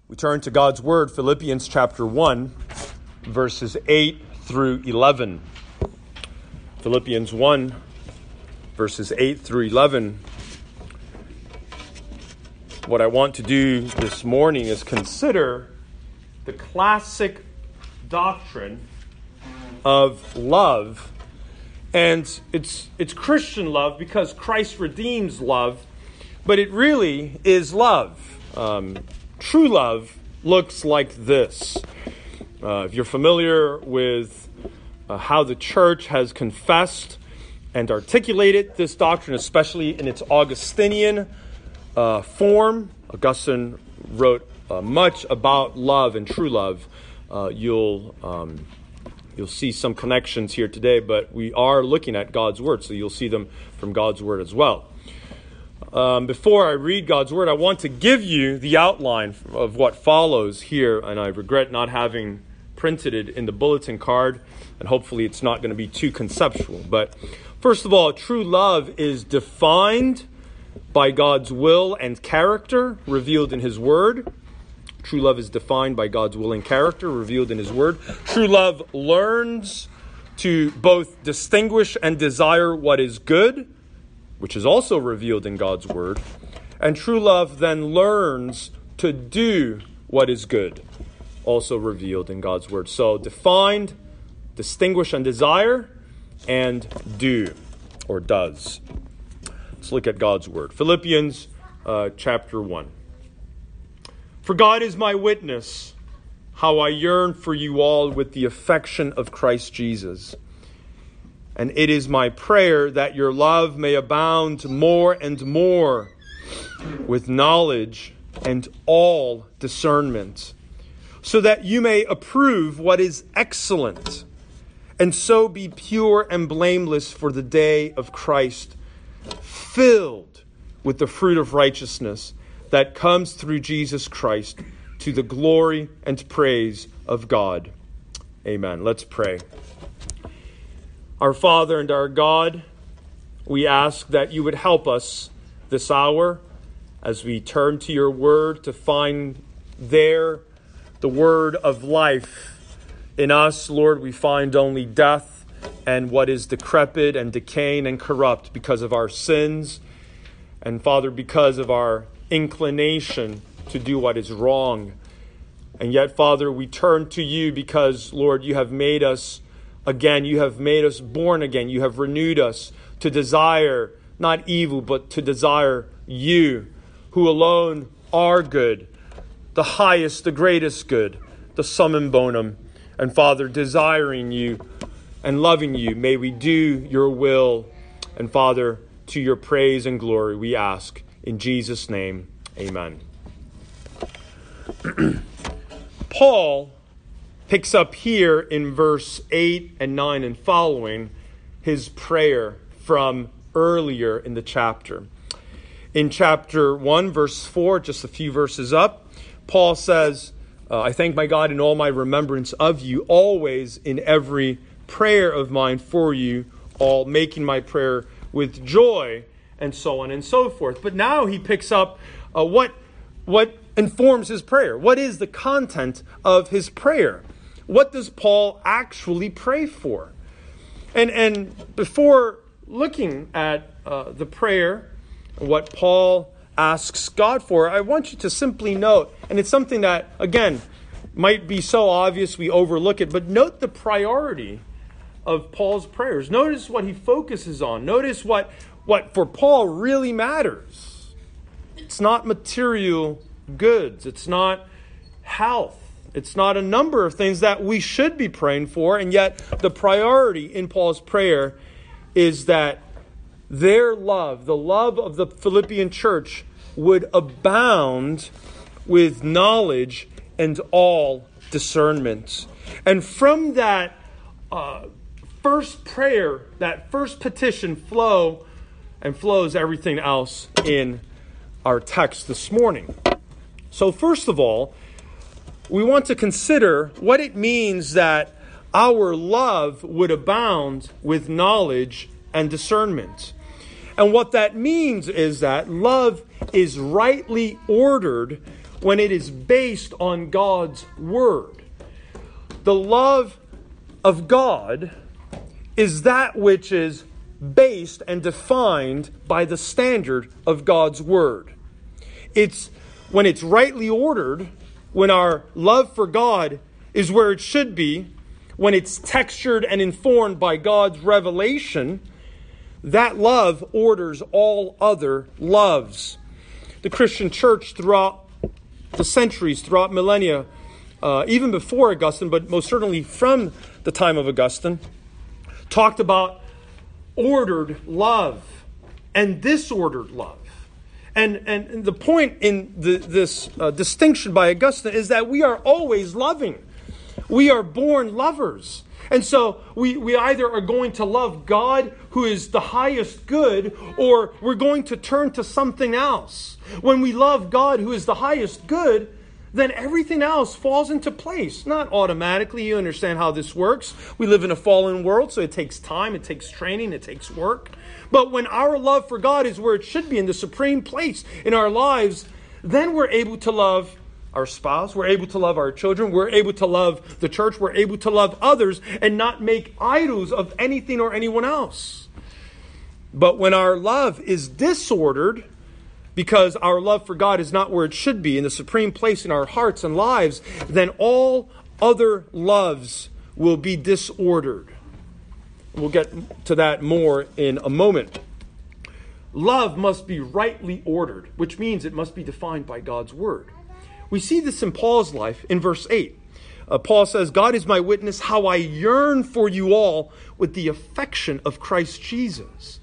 We turn to God's Word, Philippians chapter 1, verses 8 through 11. Philippians 1, verses 8 through 11. What I want to do this morning is consider the classic doctrine of love. And it's Christian love because Christ redeems love, but it really is love. True love looks like this. If you're familiar with how the church has confessed and articulated this doctrine, especially in its Augustinian form, Augustine wrote much about love and true love. You'll see some connections here today, but we are looking at God's Word, so you'll see them from God's Word as well. Before I read God's Word, I want to give you the outline of what follows here, and I regret not having printed it in the bulletin card, and hopefully it's not going to be too conceptual. But first of all, true love is defined by God's will and character revealed in His Word. True love is defined by God's will and character revealed in His Word. True love learns to both distinguish and desire what is good, which is also revealed in God's Word. And true love then learns to do what is good, also revealed in God's Word. So defined, distinguish and desire, and do, or does. Let's look at God's Word. Philippians chapter 1. For God is my witness, how I yearn for you all with the affection of Christ Jesus. And it is my prayer that your love may abound more and more with knowledge and all discernment, so that you may approve what is excellent, and so be pure and blameless for the day of Christ, filled with the fruit of righteousness that comes through Jesus Christ, to the glory and praise of God. Amen. Let's pray. Our Father and our God, we ask that you would help us this hour as we turn to your word to find there the word of life. In us, Lord, we find only death and what is decrepit and decaying and corrupt because of our sins. And Father, because of our inclination to do what is wrong. And yet, Father, we turn to you because, Lord, you have made us again. You have made us born again. You have renewed us to desire not evil, but to desire you, who alone are good, the highest, the greatest good, the summum bonum. And Father, desiring you and loving you, may we do your will. And Father, to your praise and glory, we ask in Jesus' name, amen. Paul picks up here in verse 8 and 9 and following his prayer from earlier in the chapter. In chapter 1, verse 4, just a few verses up, Paul says, I thank my God in all my remembrance of you, always in every prayer of mine for you, all making my prayer with joy, and so on and so forth. But now he picks up what informs his prayer. What is the content of his prayer? What does Paul actually pray for? And before looking at the prayer, what Paul asks God for, I want you to simply note, and it's something that, again, might be so obvious we overlook it, but note the priority of Paul's prayers. Notice what he focuses on. Notice what for Paul really matters. It's not material goods. It's not health. It's not a number of things that we should be praying for, and yet the priority in Paul's prayer is that their love, the love of the Philippian church, would abound with knowledge and all discernment. And from that first prayer, that first petition flows everything else in our text this morning. So first of all, we want to consider what it means that our love would abound with knowledge and discernment. And what that means is that love is rightly ordered when it is based on God's Word. The love of God is that which is based and defined by the standard of God's Word. It's when it's rightly ordered, when our love for God is where it should be, when it's textured and informed by God's revelation, that love orders all other loves. The Christian church throughout the centuries, throughout millennia, even before Augustine, but most certainly from the time of Augustine, talked about ordered love and disordered love. And the point in this distinction by Augustine is that we are always loving. We are born lovers. And so we either are going to love God, who is the highest good, or we're going to turn to something else. When we love God, who is the highest good, then everything else falls into place. Not automatically. You understand how this works. We live in a fallen world, so it takes time, it takes training, it takes work. But when our love for God is where it should be, in the supreme place in our lives, then we're able to love our spouse, we're able to love our children, we're able to love the church, we're able to love others and not make idols of anything or anyone else. But when our love is disordered, because our love for God is not where it should be, in the supreme place in our hearts and lives, then all other loves will be disordered. We'll get to that more in a moment. Love must be rightly ordered, which means it must be defined by God's Word. We see this in Paul's life in verse 8. Paul says, God is my witness how I yearn for you all with the affection of Christ Jesus.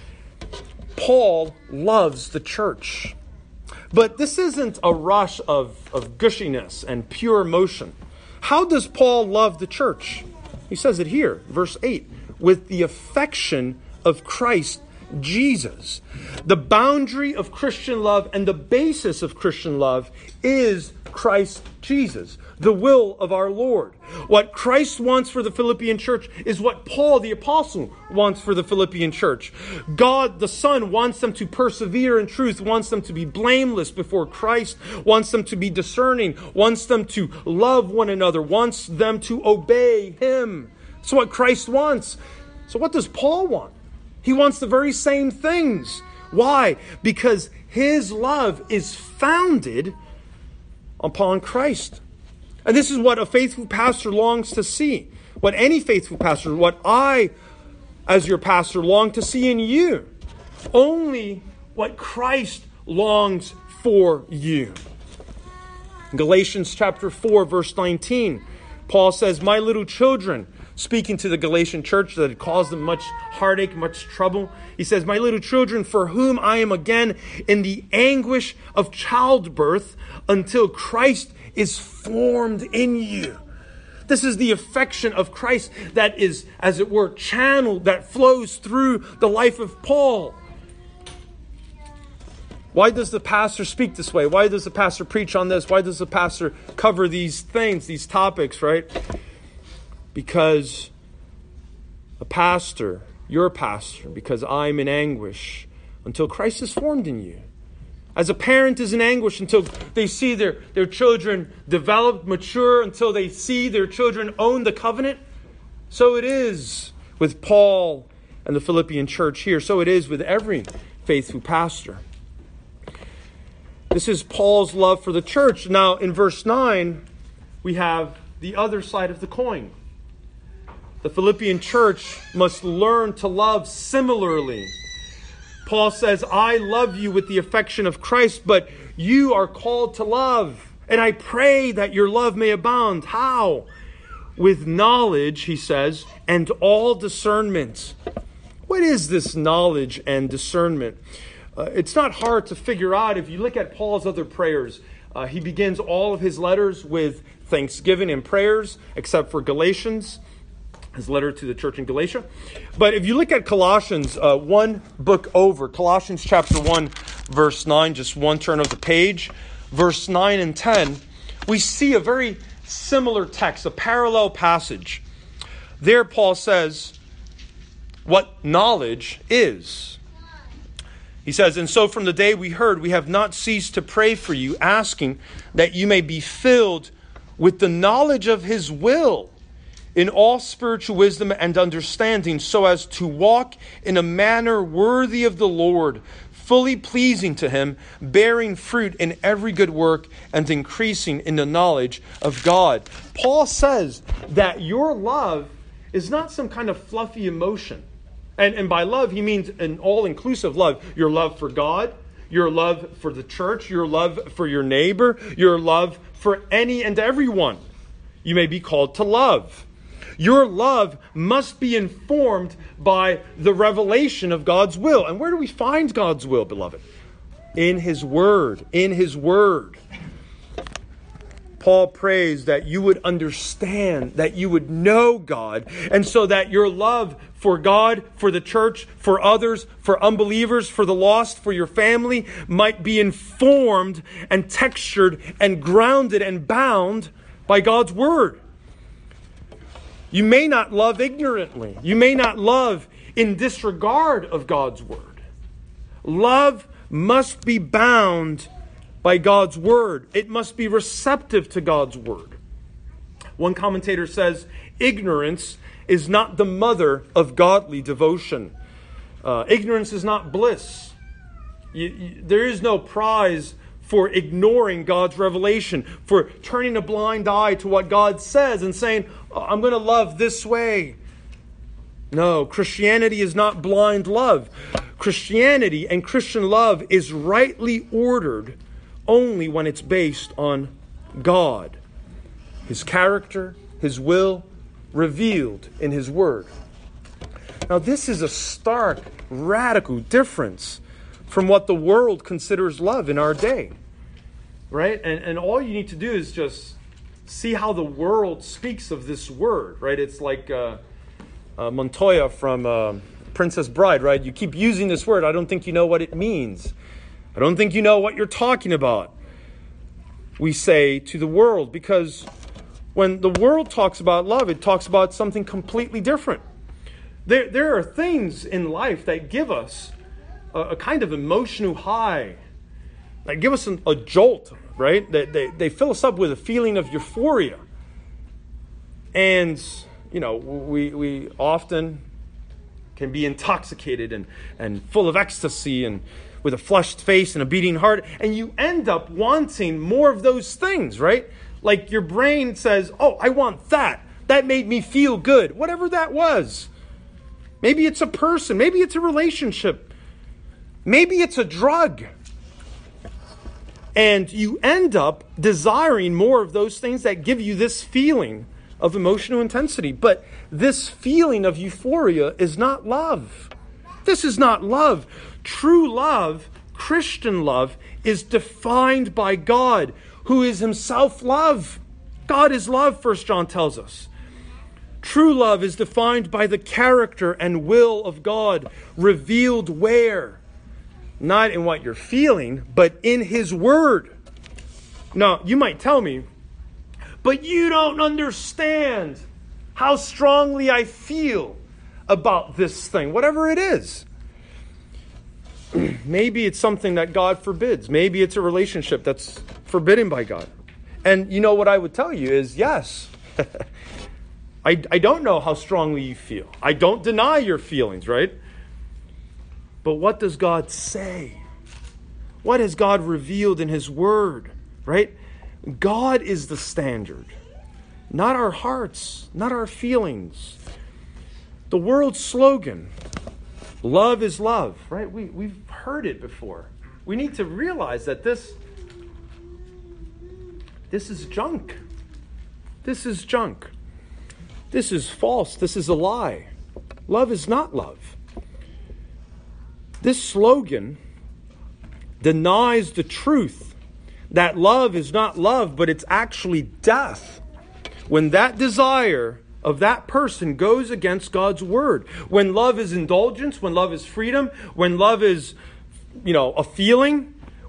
Paul loves the church. But this isn't a rush of gushiness and pure emotion. How does Paul love the church? He says it here, verse 8, with the affection of Christ Jesus. The boundary of Christian love and the basis of Christian love is Christ Jesus, the will of our Lord. What Christ wants for the Philippian church is what Paul the apostle wants for the Philippian church. God the Son wants them to persevere in truth, wants them to be blameless before Christ, wants them to be discerning, wants them to love one another, wants them to obey Him. That's what Christ wants. So what does Paul want? He wants the very same things. Why? Because his love is founded upon Christ. And this is what a faithful pastor longs to see. What any faithful pastor, what I, as your pastor, long to see in you. Only what Christ longs for you. In Galatians chapter 4, verse 19, Paul says, my little children, speaking to the Galatian church that had caused them much heartache, much trouble. He says, my little children, for whom I am again in the anguish of childbirth until Christ is formed in you. This is the affection of Christ that is, as it were, channeled, that flows through the life of Paul. Why does the pastor speak this way? Why does the pastor preach on this? Why does the pastor cover these things, these topics, right? Because a pastor, you're a pastor, because I'm in anguish until Christ is formed in you. As a parent is in anguish until they see their children develop, mature, until they see their children own the covenant, so it is with Paul and the Philippian church here. So it is with every faithful pastor. This is Paul's love for the church. Now, in verse 9, we have the other side of the coin. The Philippian church must learn to love similarly. Paul says, I love you with the affection of Christ, but you are called to love. And I pray that your love may abound. How? With knowledge, he says, and all discernment. What is this knowledge and discernment? It's not hard to figure out if you look at Paul's other prayers. He begins all of his letters with thanksgiving and prayers, except for Galatians, his letter to the church in Galatia. But if you look at Colossians, one book over, Colossians chapter 1, verse 9, just one turn of the page, verse 9 and 10, we see a very similar text, a parallel passage. There Paul says what knowledge is. He says, "And so from the day we heard, we have not ceased to pray for you, asking that you may be filled with the knowledge of his will in all spiritual wisdom and understanding, so as to walk in a manner worthy of the Lord, fully pleasing to him, bearing fruit in every good work and increasing in the knowledge of God." Paul says that your love is not some kind of fluffy emotion. And by love, he means an all-inclusive love. Your love for God, your love for the church, your love for your neighbor, your love for any and everyone you may be called to love. Your love must be informed by the revelation of God's will. And where do we find God's will, beloved? In his word. In his word. Paul prays that you would understand, that you would know God, and so that your love for God, for the church, for others, for unbelievers, for the lost, for your family, might be informed and textured and grounded and bound by God's word. You may not love ignorantly. You may not love in disregard of God's word. Love must be bound by God's word. It must be receptive to God's word. One commentator says, ignorance is not the mother of godly devotion. Ignorance is not bliss. There is no prize for ignoring God's revelation, for turning a blind eye to what God says and saying, "Oh, I'm going to love this way." No, Christianity is not blind love. Christianity and Christian love is rightly ordered only when it's based on God, his character, his will, revealed in his word. Now, this is a stark, radical difference from what the world considers love in our day, right? And all you need to do is just see how the world speaks of this word, right? It's like Montoya from Princess Bride, right? You keep using this word. I don't think you know what it means. I don't think you know what you're talking about, we say to the world, because when the world talks about love, it talks about something completely different. There are things in life that give us a kind of emotional high, that give us a jolt, right? They fill us up with a feeling of euphoria. And, you know, we often can be intoxicated and full of ecstasy and with a flushed face and a beating heart, and you end up wanting more of those things, right? Like your brain says, "Oh, I want that. That made me feel good." Whatever that was. Maybe it's a person. Maybe it's a relationship. Maybe it's a drug. And you end up desiring more of those things that give you this feeling of emotional intensity. But this feeling of euphoria is not love. This is not love. True love, Christian love, is defined by God, who is himself love. God is love, 1 John tells us. True love is defined by the character and will of God, revealed where? Not in what you're feeling, but in his word. Now, you might tell me, but you don't understand how strongly I feel about this thing, whatever it is. Maybe it's something that God forbids. Maybe it's a relationship that's forbidden by God. And you know what I would tell you is, yes, I don't know how strongly you feel. I don't deny your feelings, right? But what does God say? What has God revealed in his word, right? God is the standard, not our hearts, not our feelings. The world's slogan, love is love, right? We've heard it before. We need to realize that this is junk. This is junk. This is false. This is a lie. Love is not love. This slogan denies the truth that love is not love, but it's actually death. When that desire of that person goes against God's word. When love is indulgence, when love is freedom, when love is, a feeling,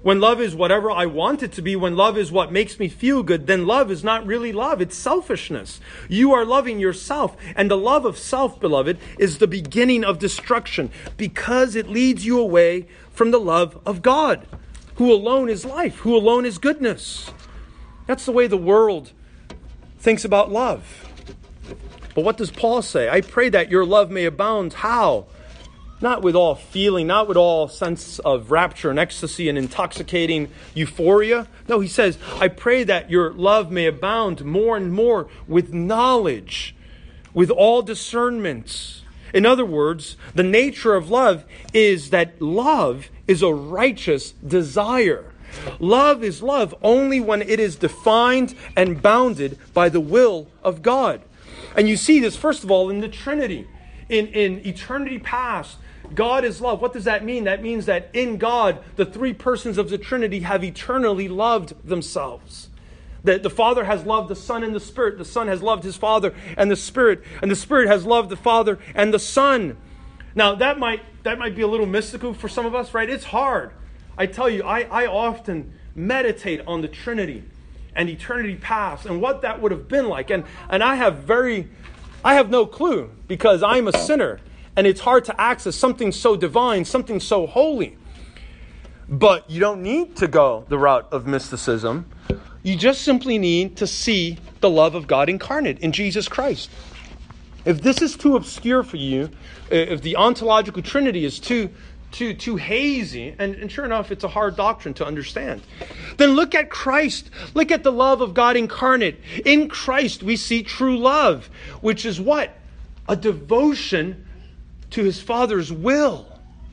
when love is whatever I want it to be, when love is what makes me feel good, then love is not really love. It's selfishness. You are loving yourself. And the love of self, beloved, is the beginning of destruction because it leads you away from the love of God, who alone is life, who alone is goodness. That's the way the world thinks about love. But what does Paul say? I pray that your love may abound. How? Not with all feeling, not with all sense of rapture and ecstasy and intoxicating euphoria. No, he says, I pray that your love may abound more and more with knowledge, with all discernment. In other words, the nature of love is that love is a righteous desire. Love is love only when it is defined and bounded by the will of God. And you see this, first of all, in the Trinity. In eternity past, God is love. What does that mean? That means that in God, the three persons of the Trinity have eternally loved themselves. That the Father has loved the Son and the Spirit. The Son has loved His Father and the Spirit has loved the Father and the Son. Now, that might be a little mystical for some of us, right? It's hard. I tell you, I often meditate on the Trinity and eternity past and what that would have been like. And I have no clue because I'm a sinner and it's hard to access something so divine, something so holy. But you don't need to go the route of mysticism. You just simply need to see the love of God incarnate in Jesus Christ. If this is too obscure for you, if the ontological Trinity is too hazy, and sure enough, it's a hard doctrine to understand, then look at Christ. Look at the love of God incarnate. In Christ, we see true love, which is what? A devotion to His Father's will.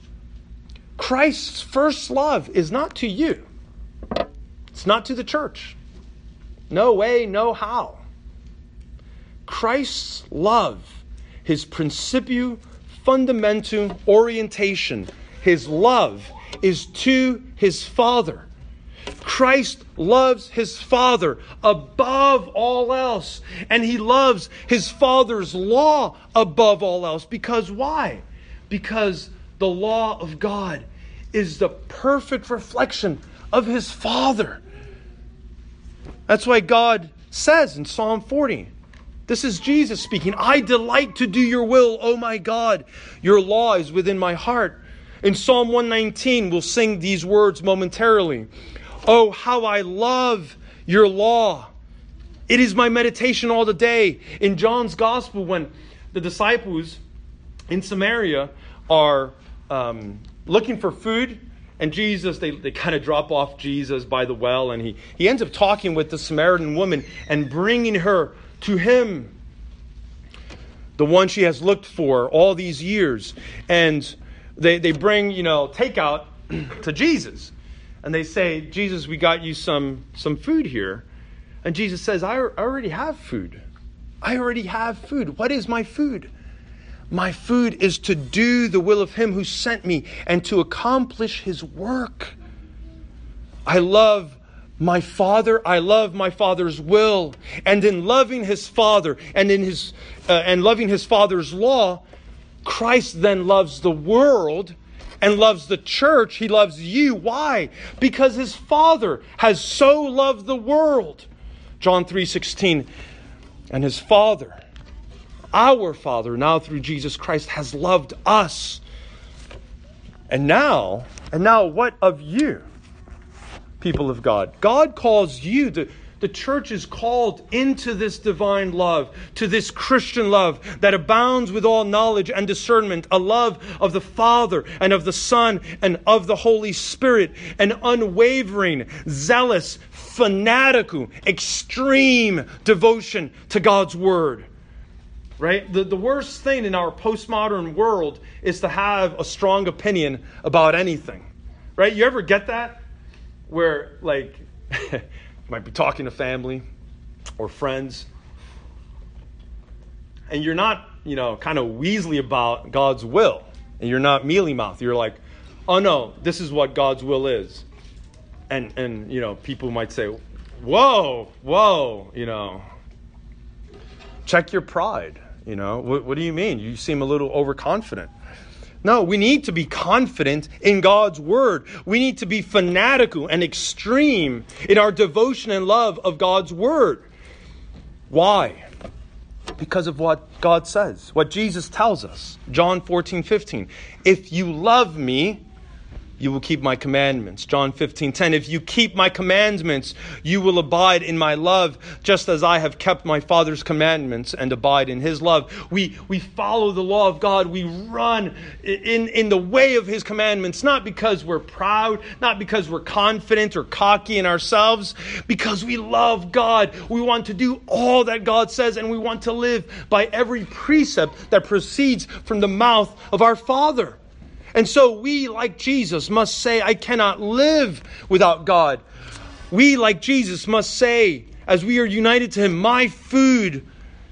Christ's first love is not to you. It's not to the church. No way, no how. Christ's love, His principium fundamentum orientation, His love is to His Father. Christ loves His Father above all else. And He loves His Father's law above all else. Because why? Because the law of God is the perfect reflection of His Father. That's why God says in Psalm 40, this is Jesus speaking, I delight to do your will, O my God. Your law is within my heart. In Psalm 119, we'll sing these words momentarily. Oh, how I love your law. It is my meditation all the day. In John's Gospel, when the disciples in Samaria are looking for food, and Jesus, they kind of drop off Jesus by the well, and he ends up talking with the Samaritan woman and bringing her to Him, the one she has looked for all these years. And they bring, takeout to Jesus. And they say, Jesus, we got you some food here. And Jesus says, I already have food. I already have food. What is my food? My food is to do the will of Him who sent me and to accomplish His work. I love my Father. I love my Father's will. And in loving His Father and loving His Father's law, Christ then loves the world and loves the church. He loves you. Why? Because His Father has so loved the world. John 3:16. And His Father, our Father, now through Jesus Christ, has loved us. And now what of you, people of God? God calls you, the church is called into this divine love, to this Christian love that abounds with all knowledge and discernment, a love of the Father and of the Son and of the Holy Spirit, an unwavering, zealous, fanatical, extreme devotion to God's Word. Right? The worst thing in our postmodern world is to have a strong opinion about anything. Right? You ever get that? Where, you might be talking to family or friends, and you're not, kind of weaselly about God's will, and you're not mealy-mouthed. You're like, oh no, this is what God's will is. And people might say, whoa, check your pride. What do you mean? You seem a little overconfident. No, we need to be confident in God's word. We need to be fanatical and extreme in our devotion and love of God's word. Why? Because of what God says, what Jesus tells us. John 14:15. If you love me, you will keep my commandments. John 15:10. If you keep my commandments, you will abide in my love, just as I have kept my Father's commandments and abide in his love. We follow the law of God. We run in the way of his commandments, not because we're proud, not because we're confident or cocky in ourselves, because we love God. We want to do all that God says, and we want to live by every precept that proceeds from the mouth of our Father. And so we, like Jesus, must say, I cannot live without God. We, like Jesus, must say, as we are united to him, my food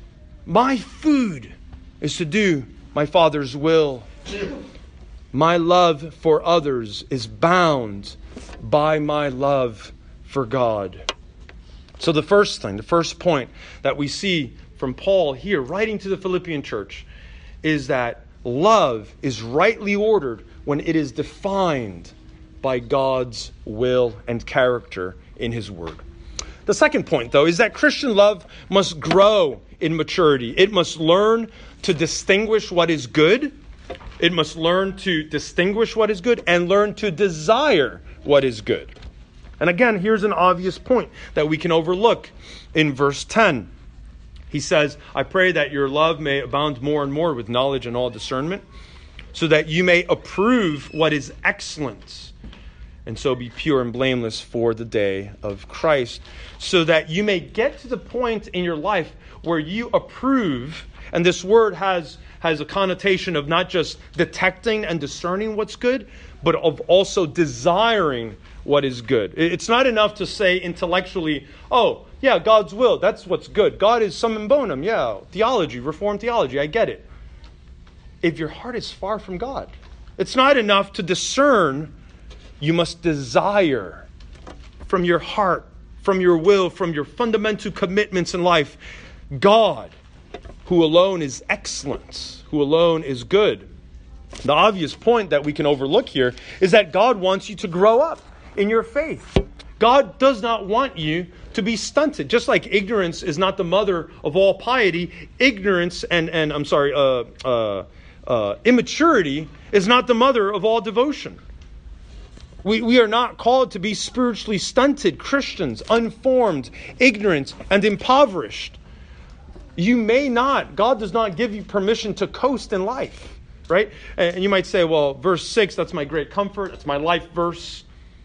is to do my Father's will. My love for others is bound by my love for God. So the first point that we see from Paul here, writing to the Philippian church, is that love is rightly ordered when it is defined by God's will and character in his word. The second point, though, is that Christian love must grow in maturity. It must learn to distinguish what is good. It must learn to distinguish what is good and learn to desire what is good. And again, here's an obvious point that we can overlook in verse 10. He says, I pray that your love may abound more and more with knowledge and all discernment, so that you may approve what is excellent, and so be pure and blameless for the day of Christ, so that you may get to the point in your life where you approve, and this word has a connotation of not just detecting and discerning what's good, but of also desiring what is good. It's not enough to say intellectually, oh, yeah, God's will, that's what's good. God is summum bonum, yeah, theology, Reformed theology, I get it. If your heart is far from God, it's not enough to discern. You must desire from your heart, from your will, from your fundamental commitments in life, God, who alone is excellent, who alone is good. The obvious point that we can overlook here is that God wants you to grow up in your faith. God does not want you to be stunted. Just like ignorance is not the mother of all piety, ignorance immaturity is not the mother of all devotion. We are not called to be spiritually stunted Christians, unformed, ignorant, and impoverished. God does not give you permission to coast in life, right? And you might say, well, verse 6, that's my great comfort. That's my life verse.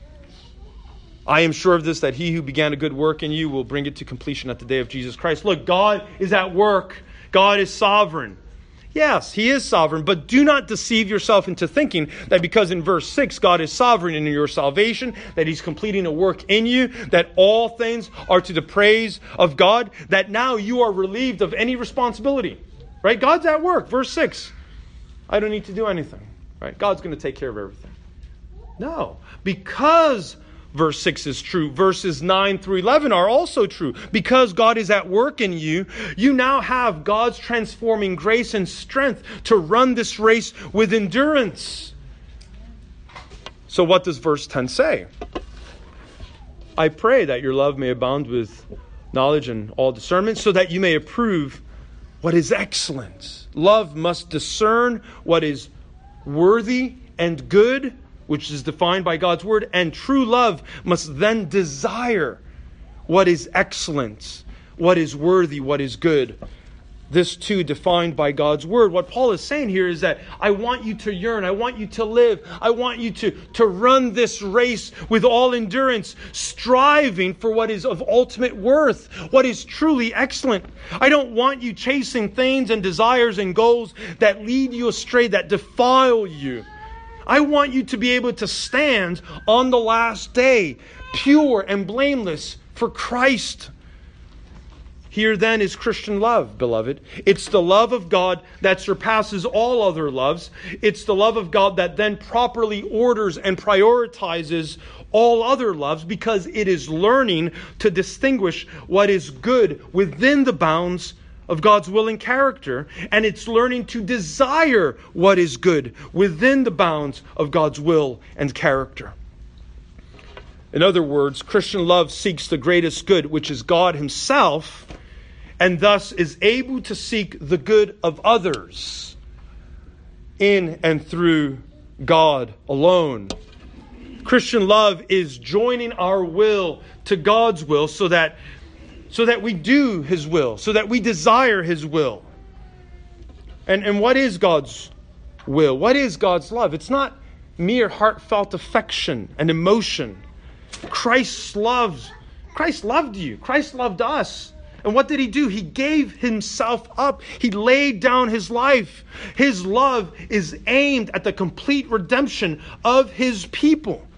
I am sure of this, that he who began a good work in you will bring it to completion at the day of Jesus Christ. Look, God is at work. God is sovereign. Yes, he is sovereign, but do not deceive yourself into thinking that because in verse 6, God is sovereign in your salvation, that he's completing a work in you, that all things are to the praise of God, that now you are relieved of any responsibility. Right? God's at work. Verse 6. I don't need to do anything. Right? God's going to take care of everything. No. Because verse 6 is true, verses 9 through 11 are also true. Because God is at work in you, you now have God's transforming grace and strength to run this race with endurance. So what does verse 10 say? I pray that your love may abound with knowledge and all discernment, so that you may approve what is excellent. Love must discern what is worthy and good, which is defined by God's word, and true love must then desire what is excellent, what is worthy, what is good. This too defined by God's word. What Paul is saying here is that I want you to yearn, I want you to live, I want you to run this race with all endurance, striving for what is of ultimate worth, what is truly excellent. I don't want you chasing things and desires and goals that lead you astray, that defile you. I want you to be able to stand on the last day, pure and blameless for Christ. Here then is Christian love, beloved. It's the love of God that surpasses all other loves. It's the love of God that then properly orders and prioritizes all other loves, because it is learning to distinguish what is good within the bounds of God's will and character, and it's learning to desire what is good within the bounds of God's will and character. In other words, Christian love seeks the greatest good, which is God himself, and thus is able to seek the good of others in and through God alone. Christian love is joining our will to God's will so that we do his will, so that we desire his will. And what is God's will? What is God's love? It's not mere heartfelt affection and emotion. Christ loved you. Christ loved us. And what did he do? He gave himself up. He laid down his life. His love is aimed at the complete redemption of his people.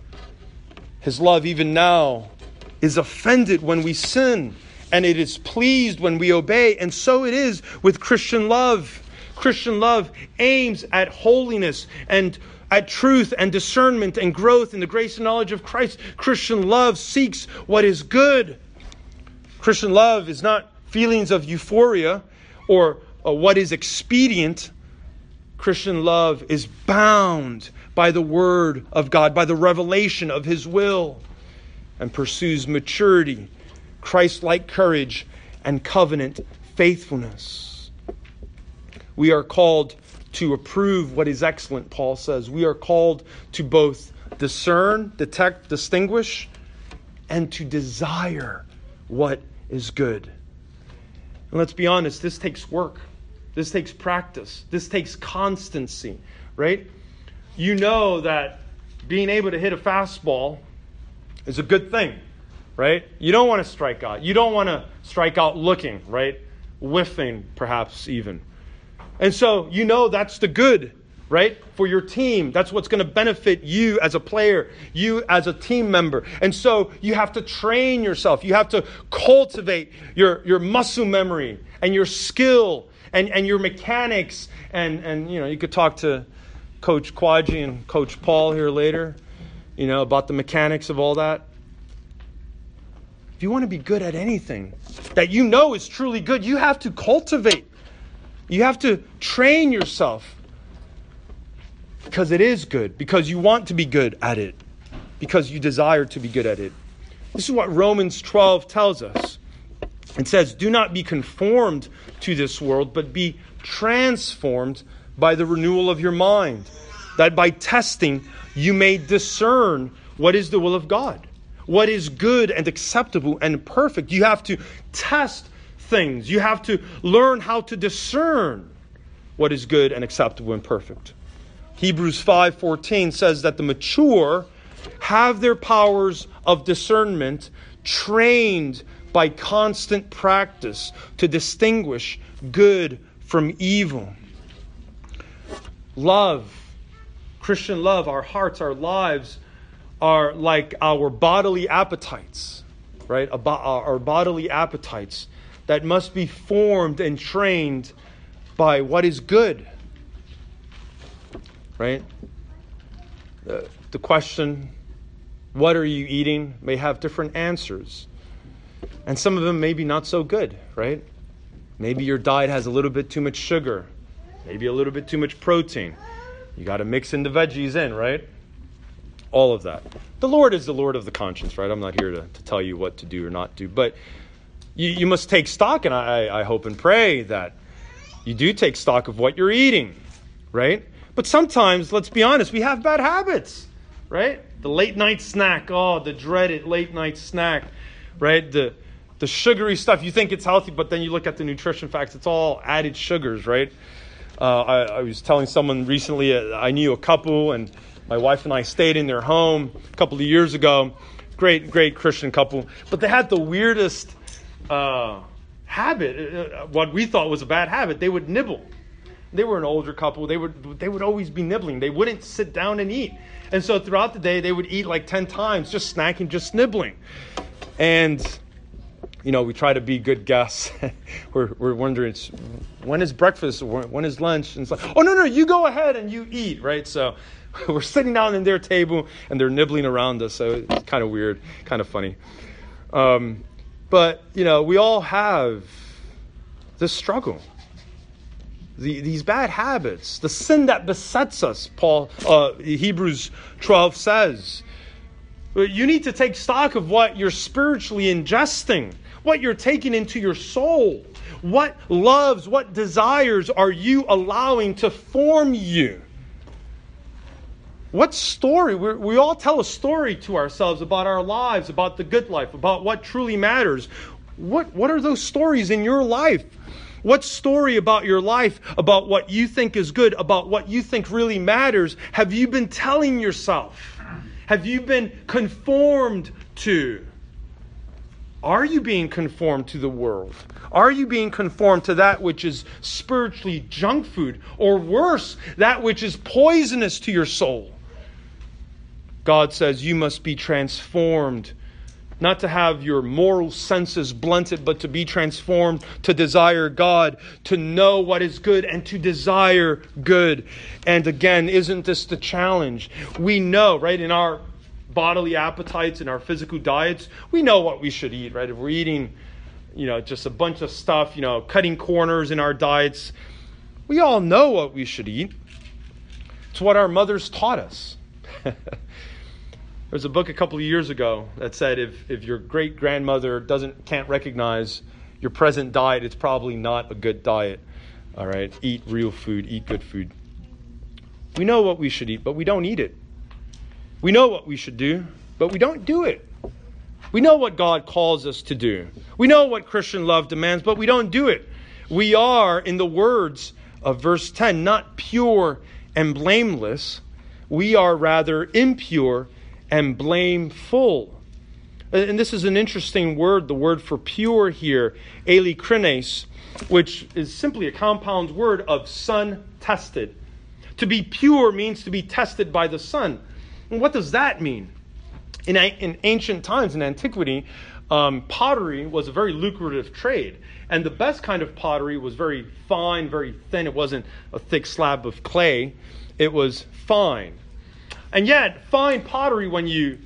His love even now is offended when we sin, and it is pleased when we obey. And so it is with Christian love. Christian love aims at holiness and at truth and discernment and growth in the grace and knowledge of Christ. Christian love seeks what is good. Christian love is not feelings of euphoria or what is expedient. Christian love is bound by the Word of God, by the revelation of his will, and pursues maturity, Christ-like courage, and covenant faithfulness. We are called to approve what is excellent, Paul says. We are called to both discern, detect, distinguish, and to desire what is good. And let's be honest, this takes work. This takes practice. This takes constancy, right? You know that being able to hit a fastball is a good thing, right? You don't want to strike out. You don't want to strike out looking, right? Whiffing, perhaps even. And so you know that's the good, right? For your team. That's what's going to benefit you as a player, you as a team member. And so you have to train yourself. You have to cultivate your muscle memory and your skill and your mechanics. And you know, you could talk to Coach Quadji and Coach Paul here later, you know, about the mechanics of all that. If you want to be good at anything that you know is truly good, you have to cultivate. You have to train yourself because it is good, because you want to be good at it, because you desire to be good at it. This is what Romans 12 tells us. It says, "Do not be conformed to this world, but be transformed by the renewal of your mind, that by testing you may discern what is the will of God, what is good and acceptable and perfect." You have to test things. You have to learn how to discern what is good and acceptable and perfect. Hebrews 5:14 says that the mature have their powers of discernment trained by constant practice to distinguish good from evil. Love, Christian love, our hearts, our lives are like our bodily appetites, right? Our bodily appetites that must be formed and trained by what is good, right? The question, what are you eating, may have different answers. And some of them may be not so good, right? Maybe your diet has a little bit too much sugar, maybe a little bit too much protein. You got to mix in the veggies in, right? All of that. The Lord is the Lord of the conscience, right? I'm not here to tell you what to do or not do, but you must take stock, and I hope and pray that you do take stock of what you're eating, right? But sometimes, let's be honest, we have bad habits, right? The late night snack, the dreaded late night snack, right? The sugary stuff, you think it's healthy, but then you look at the nutrition facts, it's all added sugars, right? I was telling someone recently, I knew a couple, and my wife and I stayed in their home a couple of years ago. Great Christian couple. But they had the weirdest habit, what we thought was a bad habit. They would nibble. They were an older couple. They would always be nibbling. They wouldn't sit down and eat. And so throughout the day, they would eat like 10 times, just snacking, just nibbling. And you know, we try to be good guests. we're wondering, when is breakfast? When is lunch? And it's like, oh, no, you go ahead and you eat, right? So we're sitting down in their table and they're nibbling around us. So it's kind of weird, kind of funny. But, you know, we all have the struggle. These bad habits, the sin that besets us, Hebrews 12 says. You need to take stock of what you're spiritually ingesting, what you're taking into your soul. What loves, what desires are you allowing to form you? What story? We all tell a story to ourselves about our lives, about the good life, about what truly matters. What are those stories in your life? What story about your life, about what you think is good, about what you think really matters, have you been telling yourself? Have you been conformed to? Are you being conformed to the world? Are you being conformed to that which is spiritually junk food? Or worse, that which is poisonous to your soul? God says you must be transformed. Not to have your moral senses blunted, but to be transformed, to desire God, to know what is good and to desire good. And again, isn't this the challenge? We know, right, in our bodily appetites, in our physical diets, we know what we should eat, right? If we're eating, just a bunch of stuff, cutting corners in our diets, we all know what we should eat. It's what our mothers taught us. There was a book a couple of years ago that said if your great-grandmother can't recognize your present diet, it's probably not a good diet. All right? Eat real food, eat good food. We know what we should eat, but we don't eat it. We know what we should do, but we don't do it. We know what God calls us to do. We know what Christian love demands, but we don't do it. We are, in the words of verse 10, not pure and blameless. We are rather impure and blameful. And this is an interesting word, the word for pure here, eilikrines, which is simply a compound word of sun-tested. To be pure means to be tested by the sun. And what does that mean? In ancient times, in antiquity, pottery was a very lucrative trade. And the best kind of pottery was very fine, very thin. It wasn't a thick slab of clay. It was fine. And yet, fine pottery, when you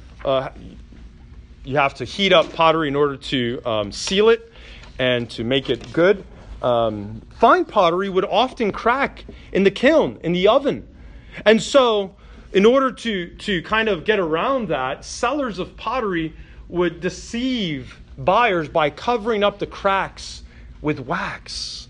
have to heat up pottery in order to seal it and to make it good, fine pottery would often crack in the kiln, in the oven. And so, in order to kind of get around that, sellers of pottery would deceive buyers by covering up the cracks with wax.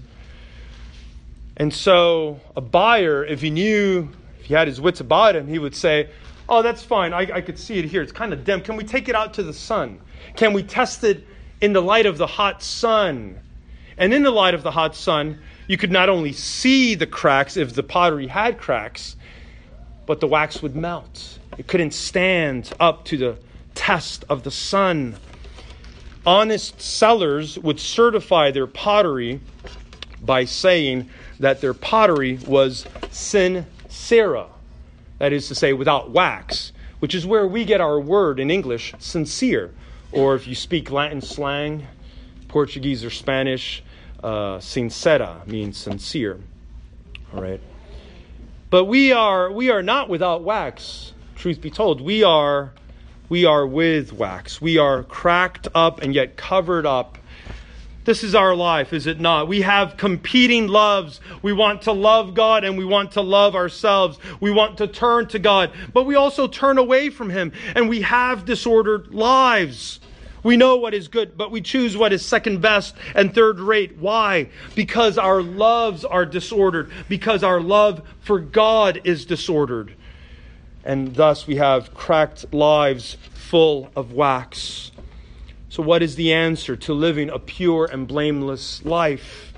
And so, a buyer, if he had his wits about him, he would say, oh, that's fine. I could see it here. It's kind of dim. Can we take it out to the sun? Can we test it in the light of the hot sun? And in the light of the hot sun, you could not only see the cracks if the pottery had cracks, but the wax would melt. It couldn't stand up to the test of the sun. Honest sellers would certify their pottery by saying that their pottery was sincera. That is to say, without wax, which is where we get our word in English, sincere. Or if you speak Latin slang, Portuguese or Spanish, sincera means sincere. All right. But we are not without wax, truth be told. We are with wax. We are cracked up and yet covered up. This is our life, is it not? We have competing loves. We want to love God and we want to love ourselves. We want to turn to God, but we also turn away from Him, and we have disordered lives. We know what is good, but we choose what is second best and third rate. Why? Because our loves are disordered. Because our love for God is disordered. And thus we have cracked lives full of wax. So what is the answer to living a pure and blameless life?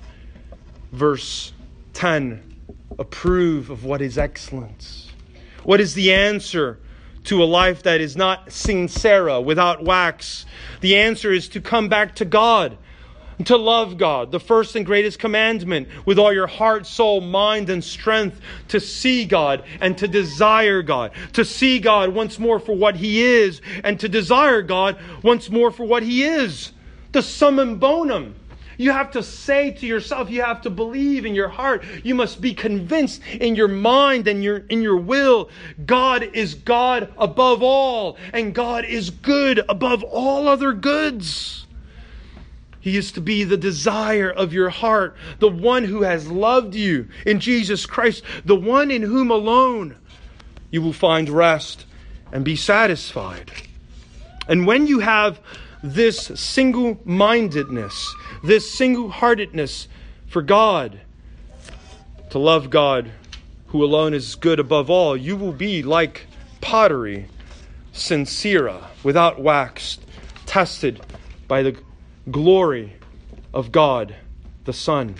Verse 10, approve of what is excellent. What is the answer to a life that is not sincera, without wax? The answer is to come back to God, and to love God, the first and greatest commandment, with all your heart, soul, mind, and strength, to see God and to desire God, to see God once more for what He is, and to desire God once more for what He is. The summum bonum. You have to say to yourself, you have to believe in your heart, you must be convinced in your mind and in your will, God is God above all, and God is good above all other goods. He is to be the desire of your heart, the one who has loved you in Jesus Christ, the one in whom alone you will find rest and be satisfied. And when you have this single-mindedness, this single-heartedness for God, to love God who alone is good above all, you will be like pottery, sincera, without wax, tested by the glory of God the Son.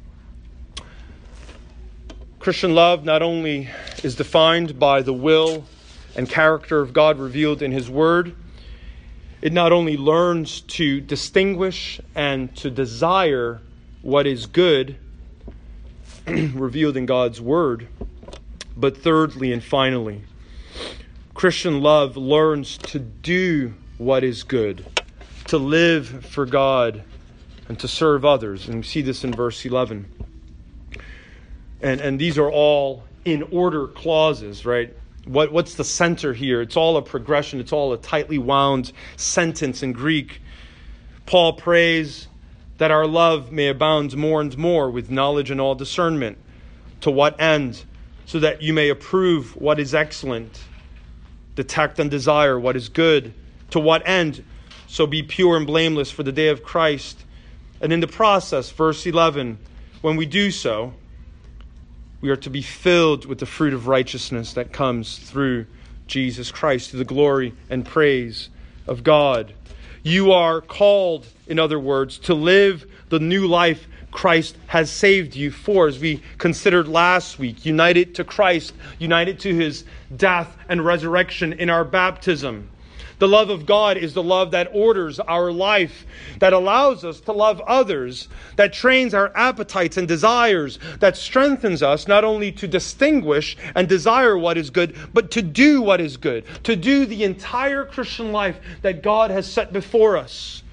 Christian love not only is defined by the will and character of God revealed in His Word, it not only learns to distinguish and to desire what is good revealed in God's Word, but thirdly and finally, Christian love learns to do what is good, to live for God and to serve others. And we see this in verse 11. And these are all in order clauses, right? What's the center here? It's all a progression. It's all a tightly wound sentence in Greek. Paul prays that our love may abound more and more with knowledge and all discernment. To what end? So that you may approve what is excellent, detect and desire what is good. To what end? So be pure and blameless for the day of Christ. And in the process, verse 11, when we do so, we are to be filled with the fruit of righteousness that comes through Jesus Christ, to the glory and praise of God. You are called, in other words, to live the new life Christ has saved you for, as we considered last week. United to Christ, united to His death and resurrection in our baptism. The love of God is the love that orders our life, that allows us to love others, that trains our appetites and desires, that strengthens us not only to distinguish and desire what is good, but to do what is good, to do the entire Christian life that God has set before us.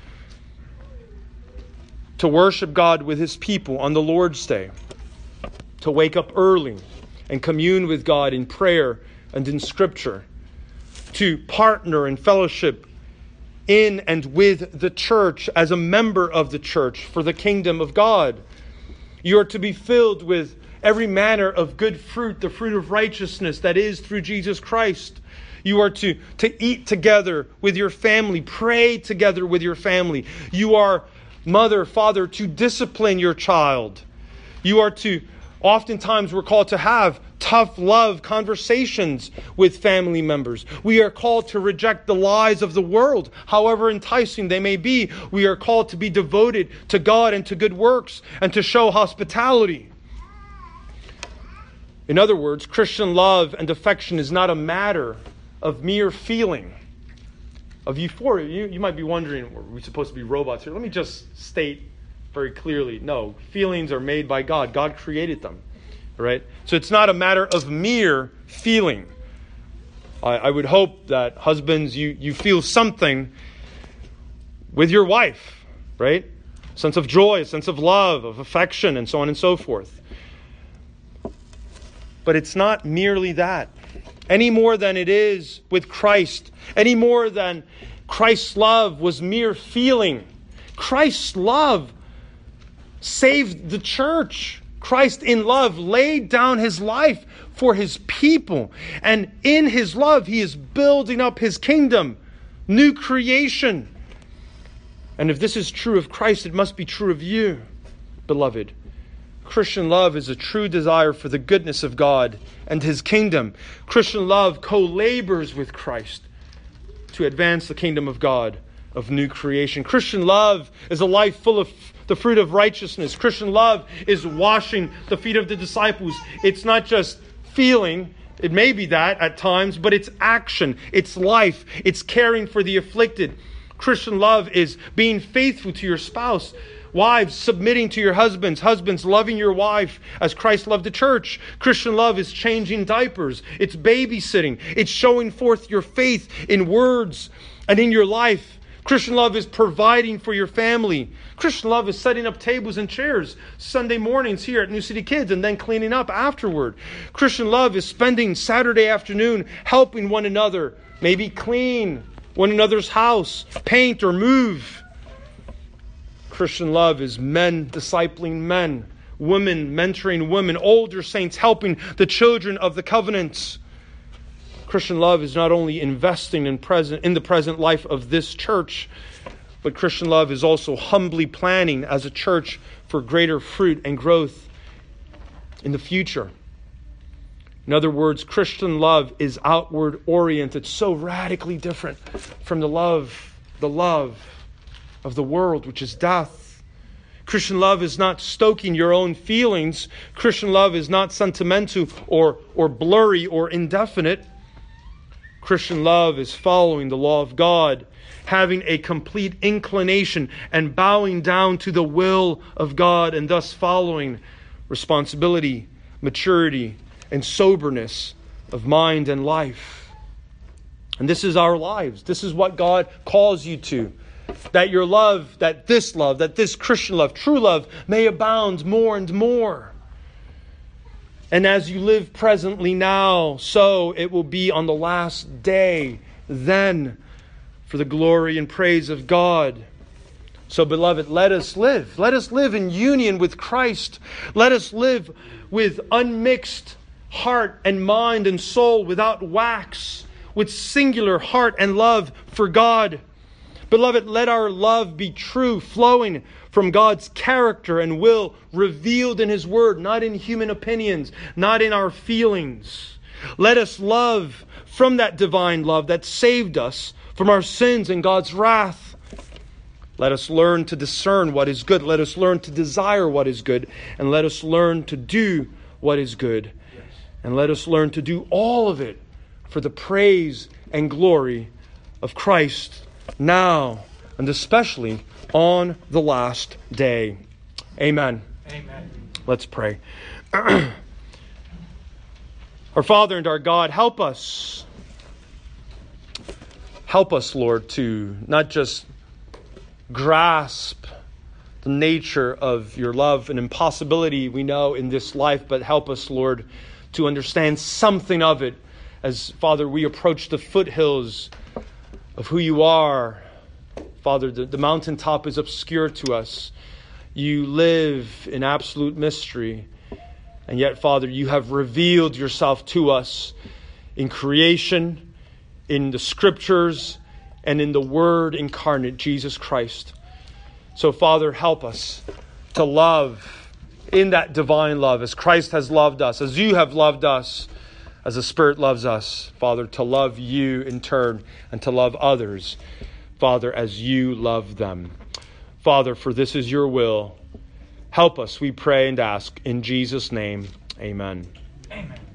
To worship God with His people on the Lord's Day, to wake up early and commune with God in prayer and in Scripture, to partner in fellowship in and with the church as a member of the church for the kingdom of God. You are to be filled with every manner of good fruit, the fruit of righteousness that is through Jesus Christ. You are to eat together with your family, pray together with your family. You are, mother, father, to discipline your child. You are to, oftentimes we're called to have tough love conversations with family members. We are called to reject the lies of the world, however enticing they may be. We are called to be devoted to God and to good works and to show hospitality. In other words, Christian love and affection is not a matter of mere feeling, of euphoria. You might be wondering, are we supposed to be robots here? Let me just state very clearly, no, feelings are made by God. God created them. Right? So it's not a matter of mere feeling. I would hope that husbands, you feel something with your wife, right? A sense of joy, a sense of love, of affection, and so on and so forth. But it's not merely that. Any more than it is with Christ. Any more than Christ's love was mere feeling. Christ's love saved the church. Christ in love laid down His life for His people. And in His love, He is building up His kingdom, new creation. And if this is true of Christ, it must be true of you, beloved. Christian love is a true desire for the goodness of God and His kingdom. Christian love co-labors with Christ to advance the kingdom of God, of new creation. Christian love is a life full of the fruit of righteousness. Christian love is washing the feet of the disciples. It's not just feeling. It may be that at times, but it's action. It's life. It's caring for the afflicted. Christian love is being faithful to your spouse. Wives, submitting to your husbands. Husbands, loving your wife as Christ loved the church. Christian love is changing diapers. It's babysitting. It's showing forth your faith in words and in your life. Christian love is providing for your family. Christian love is setting up tables and chairs Sunday mornings here at New City Kids and then cleaning up afterward. Christian love is spending Saturday afternoon helping one another, maybe clean one another's house, paint or move. Christian love is men discipling men, women mentoring women, older saints helping the children of the covenants. Christian love is not only investing in the present life of this church, but Christian love is also humbly planning as a church for greater fruit and growth in the future. In other words, Christian love is outward oriented, so radically different from the love of the world, which is death. Christian love is not stoking your own feelings. Christian love is not sentimental or blurry or indefinite. Christian love is following the law of God, having a complete inclination and bowing down to the will of God, and thus following responsibility, maturity, and soberness of mind and life. And this is our lives. This is what God calls you to. That your love, that this Christian love, true love, may abound more and more. And as you live presently now, so it will be on the last day, then, for the glory and praise of God. So, beloved, let us live. Let us live in union with Christ. Let us live with unmixed heart and mind and soul, without wax, with singular heart and love for God. Beloved, let our love be true, flowing from God's character and will, revealed in His Word, not in human opinions, not in our feelings. Let us love from that divine love that saved us from our sins and God's wrath. Let us learn to discern what is good. Let us learn to desire what is good. And let us learn to do what is good. Yes. And let us learn to do all of it for the praise and glory of Christ, now and especially on the last day. Amen. Amen. Let's pray. Our Father and our God, help us. Help us, Lord, to not just grasp the nature of your love, an impossibility we know in this life, but help us, Lord, to understand something of it as, Father, we approach the foothills of who you are. Father, the mountaintop is obscure to us. You live in absolute mystery. And yet, Father, you have revealed yourself to us in creation, in the Scriptures, and in the Word incarnate, Jesus Christ. So, Father, help us to love in that divine love as Christ has loved us, as you have loved us, as the Spirit loves us, Father, to love you in turn and to love others, Father, as you love them. Father, for this is your will. Help us, we pray and ask, in Jesus' name. Amen. Amen.